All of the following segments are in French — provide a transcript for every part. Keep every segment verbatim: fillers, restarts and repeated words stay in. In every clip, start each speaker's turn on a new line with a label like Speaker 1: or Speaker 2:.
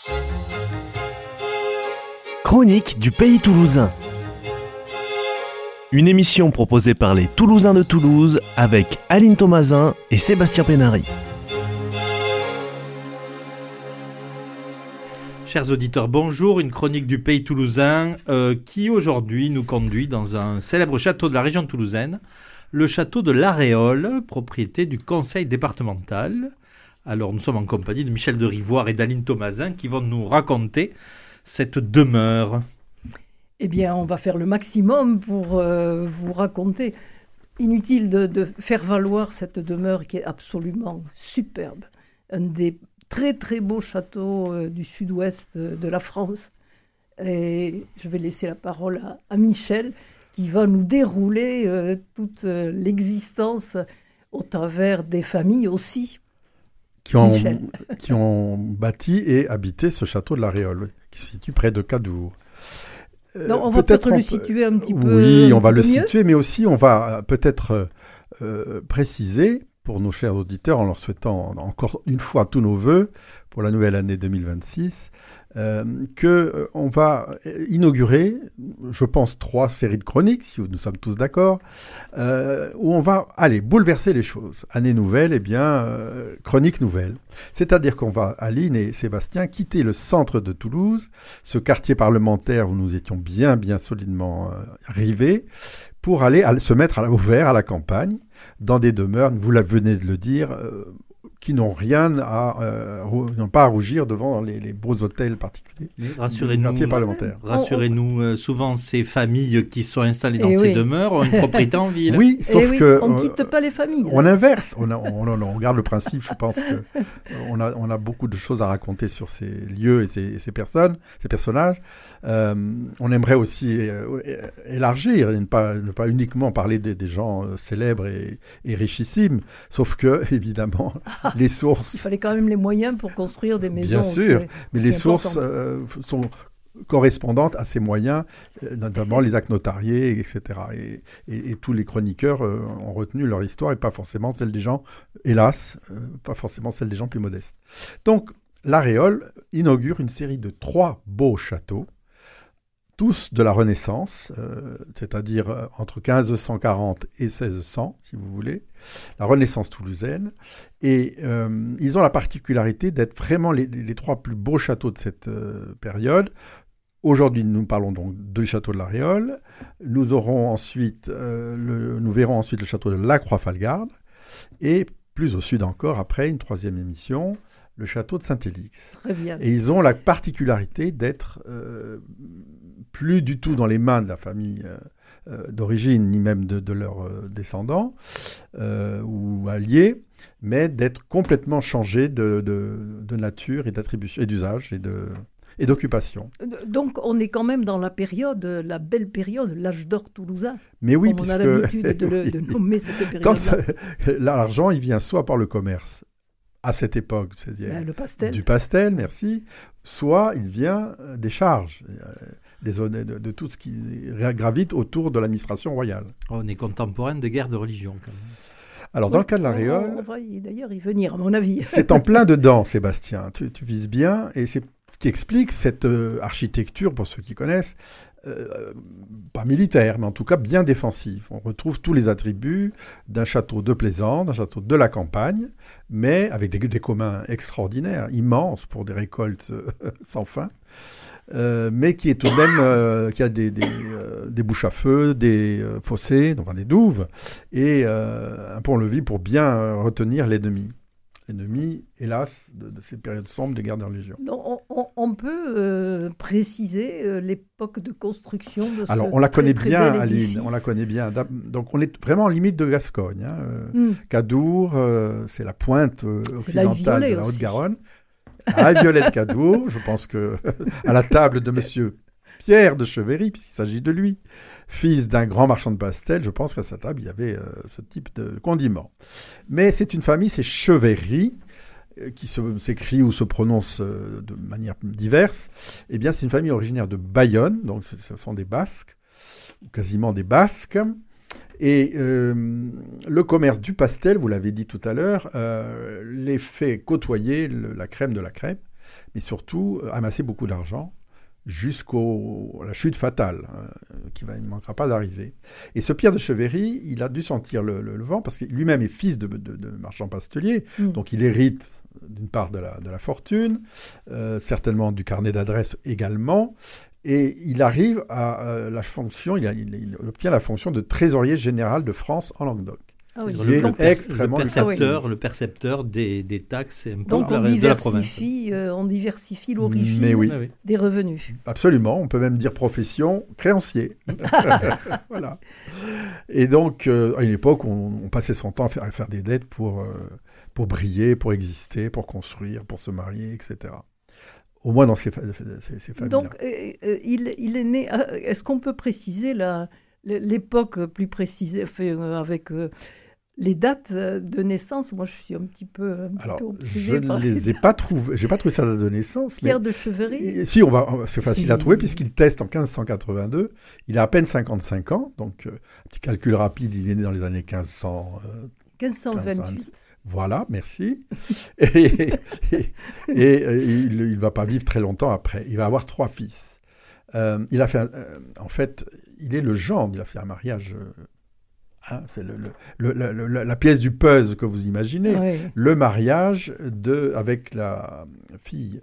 Speaker 1: Chronique du Pays Toulousain. Une émission proposée par les Toulousains de Toulouse avec Aline Thomasin et Sébastien Pénary.
Speaker 2: Chers auditeurs, bonjour. Une chronique du Pays Toulousain euh, qui aujourd'hui nous conduit dans un célèbre château de la région toulousaine, le château de l'Aréole, propriété du conseil départemental. Alors nous sommes en compagnie de Michel de Rivoire et d'Aline Thomasin qui vont nous raconter cette demeure.
Speaker 3: Eh bien, on va faire le maximum pour euh, vous raconter. Inutile de, de faire valoir cette demeure qui est absolument superbe. Un des très très beaux châteaux euh, du sud-ouest euh, de la France. Et je vais laisser la parole à, à Michel qui va nous dérouler euh, toute euh, l'existence au travers des familles aussi.
Speaker 4: Qui ont, qui ont bâti et habité ce château de l'Aréole, qui se situe près de Cadour.
Speaker 3: Euh, non, on va peut-être, peut-être le situer un petit peu
Speaker 4: Oui, on va le
Speaker 3: mieux.
Speaker 4: situer, mais aussi on va peut-être euh, préciser pour nos chers auditeurs, en leur souhaitant encore une fois tous nos vœux pour la nouvelle année deux mille vingt-six, euh, qu'on euh, va inaugurer, je pense, trois séries de chroniques, si nous sommes tous d'accord, euh, où on va aller bouleverser les choses. Année nouvelle, eh bien, euh, chronique nouvelle. C'est-à-dire qu'on va, Aline et Sébastien, quitter le centre de Toulouse, ce quartier parlementaire où nous étions bien, bien solidement euh, arrivés, pour aller à, se mettre à l'ouvert à la campagne, dans des demeures, vous la venez de le dire, euh, qui n'ont rien à, euh, n'ont pas à rougir devant les, les beaux hôtels particuliers.
Speaker 2: Rassurez-nous,
Speaker 4: parlementaire.
Speaker 2: rassurez-nous euh, souvent ces familles qui sont installées dans
Speaker 3: Et
Speaker 2: ces
Speaker 3: oui.
Speaker 2: demeures ont une propriété en ville.
Speaker 4: Oui, sauf
Speaker 3: oui,
Speaker 4: que...
Speaker 3: on ne
Speaker 4: euh,
Speaker 3: quitte pas les familles.
Speaker 4: On inverse, on, a, on, on, on garde le principe, je pense qu'on a, on a beaucoup de choses à raconter sur ces lieux et ces, et ces personnes, ces personnages. Euh, on aimerait aussi euh, élargir et ne pas, ne pas uniquement parler des, des gens euh, célèbres et, et richissimes, sauf que, évidemment, les sources...
Speaker 3: Il fallait quand même les moyens pour construire des maisons.
Speaker 4: Bien sûr,
Speaker 3: c'est,
Speaker 4: mais
Speaker 3: c'est
Speaker 4: les sources
Speaker 3: important.
Speaker 4: euh, sont correspondantes à ces moyens, euh, notamment les actes notariés, et cetera. Et, et, et tous les chroniqueurs euh, ont retenu leur histoire et pas forcément celle des gens, hélas, euh, pas forcément celle des gens plus modestes. Donc, l'Aréole inaugure une série de trois beaux châteaux, tous de la Renaissance, euh, c'est-à-dire euh, entre quinze cent quarante et seize cents, si vous voulez, la Renaissance toulousaine. Et euh, ils ont la particularité d'être vraiment les, les trois plus beaux châteaux de cette euh, période. Aujourd'hui, nous parlons donc du château de l'Aréole. Nous aurons ensuite, euh, le, nous verrons ensuite le château de la Croix-Falgarde. Et plus au sud encore, après, une troisième émission, le château de Saint-Élix.
Speaker 3: Très bien.
Speaker 4: Et ils ont la particularité d'être euh, plus du tout dans les mains de la famille euh, d'origine, ni même de, de leurs euh, descendants euh, ou alliés, mais d'être complètement changés de, de, de nature et d'attribution et d'usage et, de, et d'occupation.
Speaker 3: Donc on est quand même dans la période, la belle période, l'âge d'or toulousain.
Speaker 4: Mais oui,
Speaker 3: comme
Speaker 4: puisque...
Speaker 3: on a l'habitude de, le,
Speaker 4: oui.
Speaker 3: de nommer cette période-là.
Speaker 4: Quand l'argent, il vient soit par le commerce, à cette époque, seizième,
Speaker 3: ben, le pastel.
Speaker 4: du pastel, merci, soit il vient des charges, des, de, de, de tout ce qui gravite autour de l'administration royale.
Speaker 2: On est contemporain des guerres de religion, quand même.
Speaker 4: Alors,
Speaker 3: oui,
Speaker 4: dans le cas de l'Aréole...
Speaker 3: On va y, d'ailleurs y venir, à mon avis.
Speaker 4: C'est en plein dedans, Sébastien. Tu, tu vises bien, et c'est ce qui explique cette euh, architecture, pour ceux qui connaissent, Euh, pas militaire, mais en tout cas bien défensif. On retrouve tous les attributs d'un château de plaisance, d'un château de la campagne, mais avec des, des communs extraordinaires, immenses pour des récoltes euh, sans fin, euh, mais qui est tout de même, euh, qui a des, des, euh, des bouches à feu, des euh, fossés, enfin des douves, et euh, un pont-levis pour bien euh, retenir l'ennemi. L'ennemi, hélas, de, de ces périodes sombres des guerres de religion.
Speaker 3: On, on, on peut euh, préciser euh, l'époque de construction de
Speaker 4: Alors,
Speaker 3: ce
Speaker 4: on la
Speaker 3: très,
Speaker 4: connaît
Speaker 3: très
Speaker 4: bien,
Speaker 3: bel
Speaker 4: Aline,
Speaker 3: édifice.
Speaker 4: on la connaît bien. Donc, on est vraiment en limite de Gascogne. Hein.
Speaker 3: Mm.
Speaker 4: Cadour, euh, c'est la pointe euh, occidentale de la Haute-Garonne. La Violette Cadour, je pense que à la table de monsieur Pierre de Chevéry, puisqu'il s'agit de lui, fils d'un grand marchand de pastels, je pense qu'à sa table, il y avait euh, ce type de condiment. Mais c'est une famille, c'est Chevéry, euh, qui se, s'écrit ou se prononce euh, de manière diverse. Eh bien, c'est une famille originaire de Bayonne, donc ce, ce sont des Basques, ou quasiment des Basques. Et euh, le commerce du pastel, vous l'avez dit tout à l'heure, euh, les fait côtoyer le, la crème de la crème, mais surtout euh, amasser beaucoup d'argent jusqu'à la chute fatale, euh, qui va, il ne manquera pas d'arriver. Et ce Pierre de Cheverry, il a dû sentir le, le, le vent, parce que lui-même est fils de, de, de marchand pastelier, mmh. donc il hérite d'une part de la, de la fortune, euh, certainement du carnet d'adresses également, et il arrive à euh, la fonction, il, a, il, il obtient la fonction de trésorier général de France en Languedoc.
Speaker 3: Ah oui,
Speaker 2: le, le, le,
Speaker 4: extrêmement
Speaker 2: le percepteur, ah oui. le percepteur des, des taxes et
Speaker 3: donc on
Speaker 2: de la province.
Speaker 3: Euh, on diversifie l'origine
Speaker 4: Mais oui.
Speaker 3: des revenus.
Speaker 4: Absolument, on peut même dire profession créancier. Voilà. Et donc, euh, à une époque, on, on passait son temps à faire, à faire des dettes pour, euh, pour briller, pour exister, pour construire, pour se marier, et cetera. Au moins dans ces, ces, ces familles-là.
Speaker 3: Donc, euh, il, il est né... Est-ce qu'on peut préciser la, l'époque plus précisée avec... Euh, les dates de naissance, moi je suis un petit peu, un
Speaker 4: Alors,
Speaker 3: peu obsédée
Speaker 4: je
Speaker 3: par
Speaker 4: ne les ai pas trouvées. J'ai pas trouvé sa date de naissance.
Speaker 3: Pierre
Speaker 4: mais...
Speaker 3: de Cheverry.
Speaker 4: Si, on va, c'est facile
Speaker 3: si.
Speaker 4: à trouver puisqu'il teste en quinze cent quatre-vingt-deux. Il a à peine cinquante-cinq ans, donc euh, petit calcul rapide, il est né dans les années quinze cents. Euh,
Speaker 3: quinze cent vingt-huit.
Speaker 4: Voilà, merci. et et, et, et euh, il ne va pas vivre très longtemps après. Il va avoir trois fils. Euh, il a fait, euh, en fait, il est le gendre. Il a fait un mariage. Euh, Hein, c'est le, le, le, le, la pièce du puzzle que vous imaginez, oui. Le mariage de, avec la fille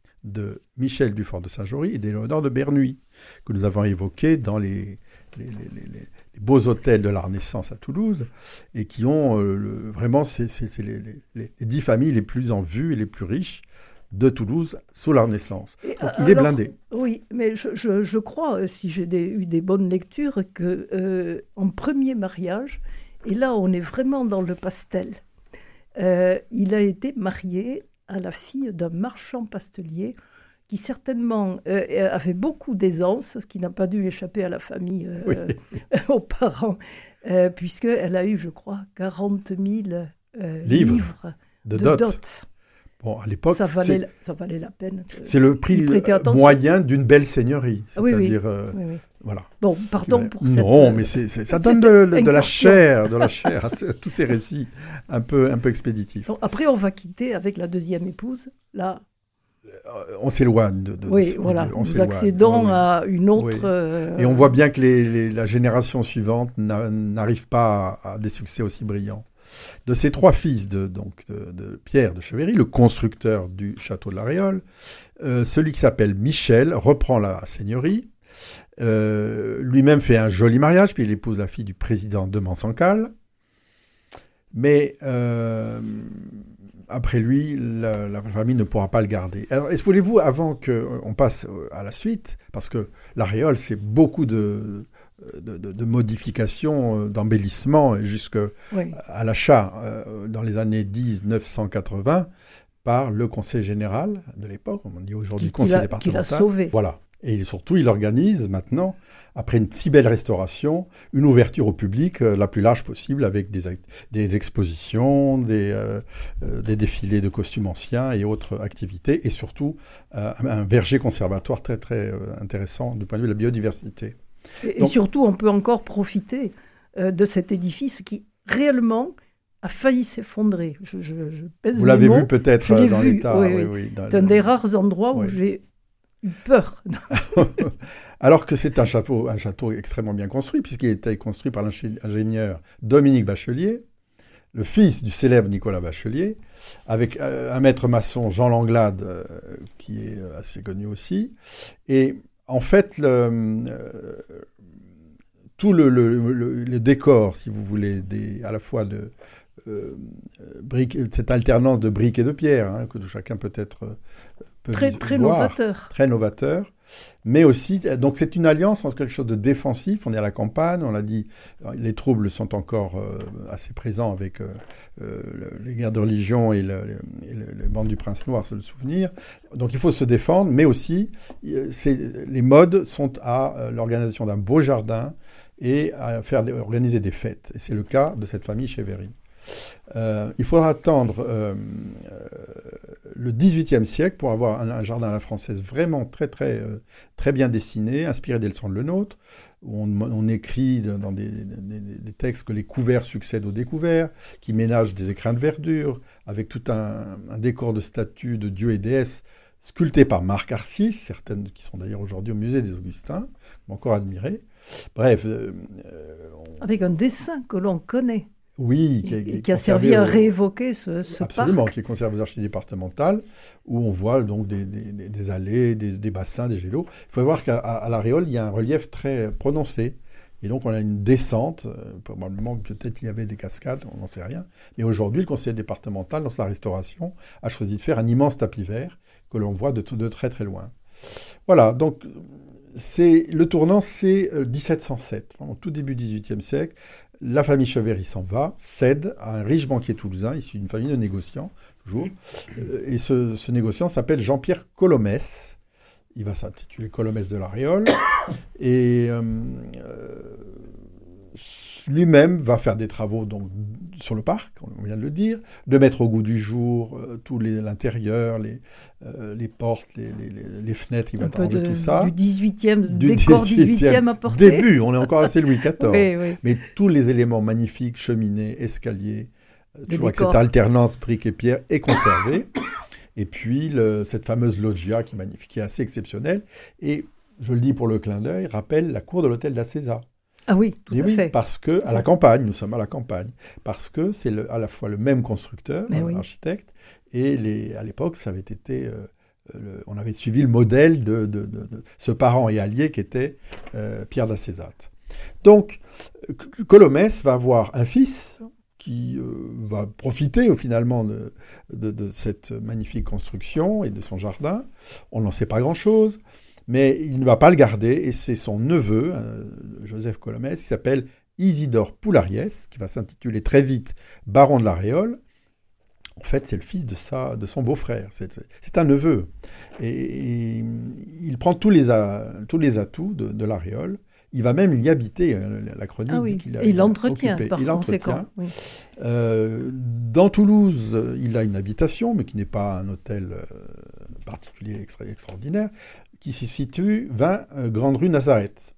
Speaker 4: de Michel Dufort de Saint-Jory et d'Éléonore de Bernuy, que nous avons évoqué dans les, les, les, les, les beaux hôtels de la Renaissance à Toulouse, et qui ont euh, le, vraiment, c'est, c'est, c'est les, les, les dix familles les plus en vue et les plus riches de Toulouse sous la Renaissance. Donc,
Speaker 3: alors,
Speaker 4: il est blindé.
Speaker 3: Oui, mais je, je, je crois, si j'ai des, eu des bonnes lectures, qu'en euh, premier mariage, et là on est vraiment dans le pastel, euh, il a été marié à la fille d'un marchand pastelier qui certainement euh, avait beaucoup d'aisance, ce qui n'a pas dû échapper à la famille, euh, oui. aux parents, euh, puisqu'elle a eu, je crois, quarante mille euh, livres, livres
Speaker 4: de,
Speaker 3: de
Speaker 4: dot.
Speaker 3: dot.
Speaker 4: Bon, à l'époque,
Speaker 3: ça valait, la, ça valait la peine.
Speaker 4: C'est le prix moyen d'une belle seigneurie.
Speaker 3: Oui,
Speaker 4: c'est-à-dire,
Speaker 3: oui.
Speaker 4: Euh,
Speaker 3: oui, oui.
Speaker 4: Voilà.
Speaker 3: Bon, pardon pour
Speaker 4: non,
Speaker 3: cette...
Speaker 4: Non, mais c'est, c'est, ça donne de, de, de la chair, de la chair à tous ces récits un peu, un peu expéditifs.
Speaker 3: Donc, après, on va quitter avec la deuxième épouse. Là,
Speaker 4: on s'éloigne de, de
Speaker 3: oui,
Speaker 4: de,
Speaker 3: voilà.
Speaker 4: De, on
Speaker 3: nous accédons oui, à une autre...
Speaker 4: Oui.
Speaker 3: Euh...
Speaker 4: Et on voit bien que les, les, la génération suivante n'arrive pas à, à des succès aussi brillants. De ses trois fils, de, donc, de, de Pierre de Cheverry, le constructeur du château de la Réole, euh, celui qui s'appelle Michel reprend la seigneurie, euh, lui-même fait un joli mariage, puis il épouse la fille du président de Mansancal. Mais euh, après lui, la, la famille ne pourra pas le garder. Alors, est-ce voulez-vous, avant qu'on passe à la suite, parce que la Réole, c'est beaucoup de... De, de, de modifications, d'embellissements jusqu'à oui. l'achat euh, dans les années dix-neuf cent quatre-vingts par le Conseil général de l'époque, on dit aujourd'hui qui, Conseil qui départemental.
Speaker 3: Qui l'a sauvé.
Speaker 4: Voilà. Et surtout, il organise maintenant, après une si belle restauration, une ouverture au public euh, la plus large possible avec des, des expositions, des, euh, euh, des défilés de costumes anciens et autres activités, et surtout euh, un verger conservatoire très très euh, intéressant du point de vue de la biodiversité.
Speaker 3: Et, Donc, et surtout, on peut encore profiter euh, de cet édifice qui, réellement, a failli s'effondrer. Je, je, je pèse
Speaker 4: Vous l'avez
Speaker 3: mots.
Speaker 4: vu peut-être
Speaker 3: je l'ai
Speaker 4: dans
Speaker 3: vu,
Speaker 4: l'état.
Speaker 3: Oui,
Speaker 4: oui,
Speaker 3: oui.
Speaker 4: Oui,
Speaker 3: c'est un des rares endroits où oui. j'ai eu peur.
Speaker 4: Alors que c'est un château, un château extrêmement bien construit, puisqu'il a été construit par l'ingénieur Dominique Bachelier, le fils du célèbre Nicolas Bachelier, avec euh, un maître maçon, Jean Langlade, euh, qui est assez connu aussi. Et en fait, le, euh, tout le, le, le, le décor, si vous voulez, des, à la fois de euh, briques, cette alternance de briques et de pierres, hein, que chacun peut être peut
Speaker 3: très, très
Speaker 4: voir,
Speaker 3: novateur,
Speaker 4: très novateur, mais aussi, donc c'est une alliance entre quelque chose de défensif. On est à la campagne, on l'a dit, les troubles sont encore euh, assez présents avec euh, euh, les guerres de religion et, le, et le, les bandes du Prince Noir, c'est le souvenir. Donc il faut se défendre, mais aussi c'est, les modes sont à l'organisation d'un beau jardin et à faire organiser des fêtes. Et c'est le cas de cette famille Cheverry. Euh, il faudra attendre euh, euh, le dix-huitième siècle pour avoir un, un jardin à la française vraiment très, très, euh, très bien dessiné, inspiré des leçons de Lenôtre, où on, on écrit dans des, des, des textes que les couverts succèdent aux découverts, qui ménagent des écrins de verdure, avec tout un, un décor de statues de dieux et déesses sculptées par Marc Arcis, certaines qui sont d'ailleurs aujourd'hui au musée des Augustins, encore admirées. Bref. Euh,
Speaker 3: on... Avec un dessin que l'on connaît.
Speaker 4: Oui,
Speaker 3: qui, qui, qui a servi à au... réévoquer ce, ce
Speaker 4: Absolument,
Speaker 3: parc.
Speaker 4: Qui est conservé aux archives départementales, où on voit donc des, des, des allées, des, des bassins, des jets d'eau. Il faut voir qu'à à la Réole, il y a un relief très prononcé. Et donc, on a une descente. Euh, probablement, peut-être qu'il y avait des cascades, on n'en sait rien. Mais aujourd'hui, le conseil départemental, dans sa restauration, a choisi de faire un immense tapis vert que l'on voit de, de très très loin. Voilà, donc c'est, le tournant, c'est dix-sept cent sept, au tout début du dix-huitième siècle. La famille Cheverry s'en va, cède à un riche banquier toulousain, issu d'une famille de négociants, toujours. Et ce, ce négociant s'appelle Jean-Pierre Colomès. Il va s'intituler Colomès de la Réole. Et euh, lui-même va faire des travaux donc, sur le parc, on vient de le dire, de mettre au goût du jour euh, tout les, l'intérieur, les, euh, les portes, les, les, les fenêtres, il va arranger tout ça.
Speaker 3: Du dix-huitième, du décor dix-huitième apporté.
Speaker 4: Début, on est encore assez Louis quatorze.
Speaker 3: Oui, oui.
Speaker 4: Mais tous les éléments magnifiques, cheminées, escaliers, je vois que cette alternance briques et pierres est conservée. Et puis, le, cette fameuse loggia qui est magnifique, qui est assez exceptionnelle. Et, je le dis pour le clin d'œil, rappelle la cour de l'hôtel d'Acésa.
Speaker 3: Ah oui, tout
Speaker 4: et
Speaker 3: à
Speaker 4: oui,
Speaker 3: fait.
Speaker 4: Parce que, à la campagne, nous sommes à la campagne, parce que c'est le, à la fois le même constructeur,
Speaker 3: oui.
Speaker 4: architecte, et les, à l'époque, ça avait été, euh, le, on avait suivi le modèle de, de, de, de ce parent et allié qui était euh, Pierre d'Acésate. Donc, Colomès va avoir un fils qui euh, va profiter euh, finalement de, de, de cette magnifique construction et de son jardin. On n'en sait pas grand-chose, mais il ne va pas le garder, et c'est son neveu, euh, Joseph Colomès, qui s'appelle Isidore Poulariès, qui va s'intituler très vite baron de la Réole. En fait, c'est le fils de, sa, de son beau-frère, c'est, c'est un neveu. Et, et il prend tous les, a, tous les atouts de, de la Réole. Il va même y habiter, la chronique
Speaker 3: ah oui.
Speaker 4: dit qu'il a,
Speaker 3: et il l'entretient,
Speaker 4: occupé.
Speaker 3: par
Speaker 4: il
Speaker 3: conséquent. Oui.
Speaker 4: Euh, dans Toulouse, il a une habitation, mais qui n'est pas un hôtel euh, particulier extra- extraordinaire, qui se situe vingt euh, Grande Rue Nazareth.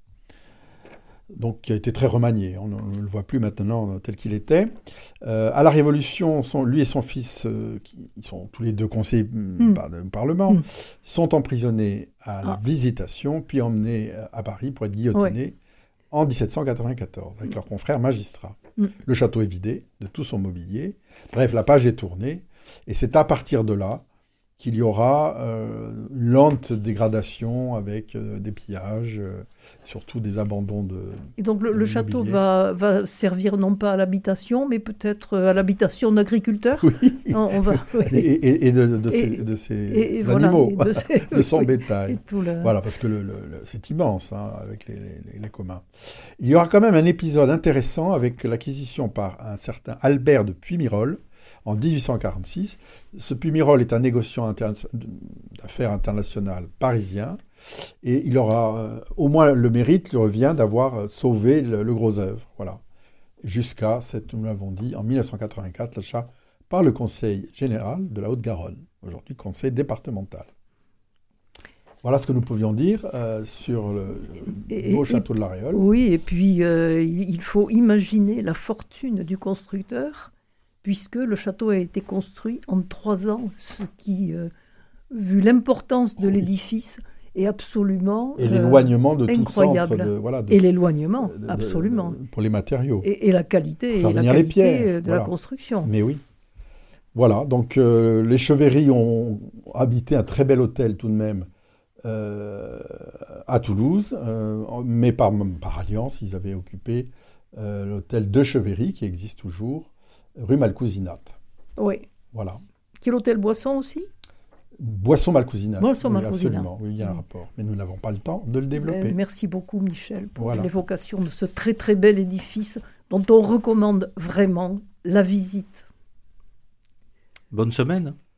Speaker 4: Donc, qui a été très remanié. On ne le voit plus maintenant tel qu'il était. Euh, à la Révolution, son, lui et son fils, euh, qui ils sont tous les deux conseillers mm. par le Parlement, mm. sont emprisonnés à la ah. Visitation, puis emmenés à Paris pour être guillotinés ouais. en dix-sept cent quatre-vingt-quatorze, avec mm. leurs confrères magistrats. Mm. Le château est vidé de tout son mobilier. Bref, la page est tournée. Et c'est à partir de là qu'il y aura euh, une lente dégradation avec euh, des pillages, euh, surtout des abandons de
Speaker 3: Et donc le, le château va, va servir non pas à l'habitation, mais peut-être à l'habitation d'agriculteurs.
Speaker 4: Oui,
Speaker 3: non, on va, oui.
Speaker 4: et, et, et de, de, et, ces, de ces
Speaker 3: et, et
Speaker 4: animaux,
Speaker 3: voilà, de, ces,
Speaker 4: de son
Speaker 3: oui,
Speaker 4: bétail.
Speaker 3: Le...
Speaker 4: Voilà, parce que le, le, le, c'est immense hein, avec les, les, les communs. Il y aura quand même un épisode intéressant avec l'acquisition par un certain Albert de Puymirol, en dix-huit cent quarante-six. Ce Puymirol est un négociant inter... d'affaires international parisien, et il aura, euh, au moins le mérite lui revient d'avoir sauvé le, le gros œuvre. Voilà. Jusqu'à, cette, nous l'avons dit, en dix-neuf cent quatre-vingt-quatre, l'achat par le Conseil général de la Haute-Garonne, aujourd'hui Conseil départemental. Voilà ce que nous pouvions dire euh, sur le et, beau et, château de la Réole.
Speaker 3: Oui, et puis euh, il faut imaginer la fortune du constructeur, puisque le château a été construit en trois ans, ce qui, euh, vu l'importance de oh, l'édifice, oui. est absolument
Speaker 4: Et l'éloignement de
Speaker 3: incroyable.
Speaker 4: tout centre. De, voilà, de,
Speaker 3: et l'éloignement,
Speaker 4: de, de,
Speaker 3: absolument.
Speaker 4: De, de, pour les matériaux.
Speaker 3: Et, et la qualité, et la qualité
Speaker 4: pierres,
Speaker 3: de
Speaker 4: voilà.
Speaker 3: la construction.
Speaker 4: Mais oui. Voilà, donc euh, les Cheverry ont habité un très bel hôtel tout de même euh, à Toulouse, euh, mais par, par alliance, ils avaient occupé euh, l'hôtel de Cheverry, qui existe toujours, rue Malcousinat.
Speaker 3: Oui.
Speaker 4: Voilà.
Speaker 3: Qui est l'hôtel Boisson aussi ?
Speaker 4: Boisson Malcousinat.
Speaker 3: Boisson
Speaker 4: oui,
Speaker 3: Malcousinat.
Speaker 4: Absolument, oui, il y a un oui. rapport. Mais nous n'avons pas le temps de le développer.
Speaker 3: Ben, merci beaucoup, Michel, pour
Speaker 4: voilà.
Speaker 3: l'évocation de ce très très bel édifice dont on recommande vraiment la visite.
Speaker 2: Bonne semaine.